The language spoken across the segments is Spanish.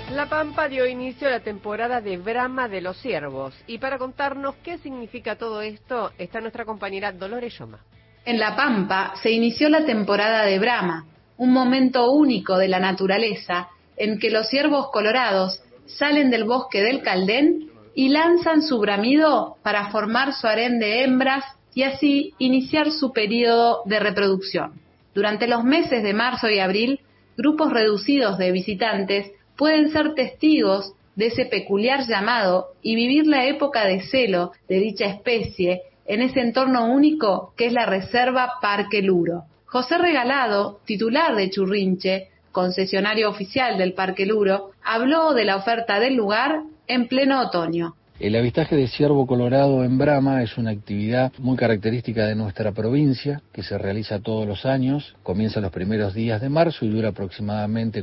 La Pampa dio inicio a la temporada de Brama de los Ciervos. Y para contarnos qué significa todo esto, está nuestra compañera Dolores Lloma. En La Pampa se inició la temporada de Brama, un momento único de la naturaleza en que los ciervos colorados salen del bosque del Caldén y lanzan su bramido para formar su harén de hembras y así iniciar su período de reproducción. Durante los meses de marzo y abril, grupos reducidos de visitantes pueden ser testigos de ese peculiar llamado y vivir la época de celo de dicha especie en ese entorno único que es la Reserva Parque Luro. José Regalado, titular de Churrinche, concesionario oficial del Parque Luro, habló de la oferta del lugar en pleno otoño. El avistaje de ciervo colorado en Brama es una actividad muy característica de nuestra provincia, que se realiza todos los años, comienza los primeros días de marzo y dura aproximadamente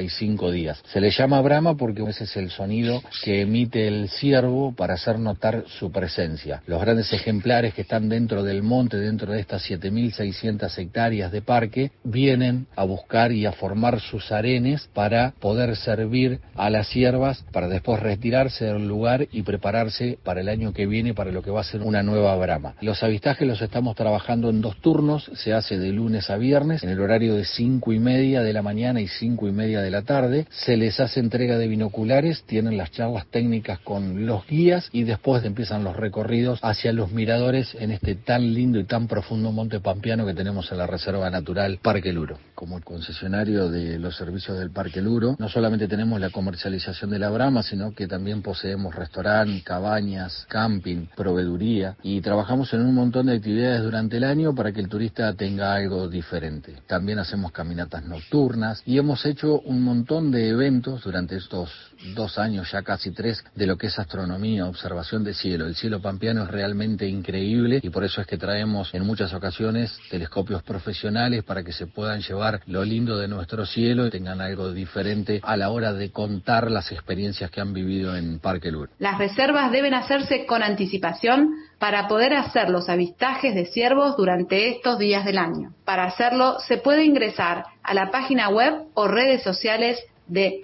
45 días. Se le llama Brama porque ese es el sonido que emite el ciervo para hacer notar su presencia. Los grandes ejemplares que están dentro del monte, dentro de estas 7.600 hectáreas de parque, vienen a buscar y a formar sus harenes para poder servir a las ciervas, para después retirarse del lugar y prepararse para el año que viene, para lo que va a ser una nueva Brama. Los avistajes los estamos trabajando en 2 turnos, se hace de lunes a viernes, en el horario de 5:30 de la mañana y 5:30 de la tarde. Se les hace entrega de binoculares, tienen las charlas técnicas con los guías y después empiezan los recorridos hacia los miradores en este tan lindo y tan profundo monte pampeano que tenemos en la Reserva Natural Parque Luro. Como concesionario de los servicios del Parque Luro, no solamente tenemos la comercialización de la Brama, sino que también poseemos restaurantes, cabañas, camping, proveeduría, y trabajamos en un montón de actividades durante el año para que el turista tenga algo diferente. También hacemos caminatas nocturnas y hemos hecho un montón de eventos durante estos 2 años, ya casi 3, de lo que es astronomía, observación de cielo. El cielo pampeano es realmente increíble y por eso es que traemos en muchas ocasiones telescopios profesionales para que se puedan llevar lo lindo de nuestro cielo y tengan algo diferente a la hora de contar las experiencias que han vivido en Parque Luro. Las reservas deben hacerse con anticipación para poder hacer los avistajes de ciervos durante estos días del año. Para hacerlo se puede ingresar a la página web o redes sociales de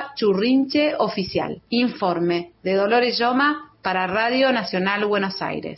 @churrincheoficial. Informe de Dolores Lloma para Radio Nacional Buenos Aires.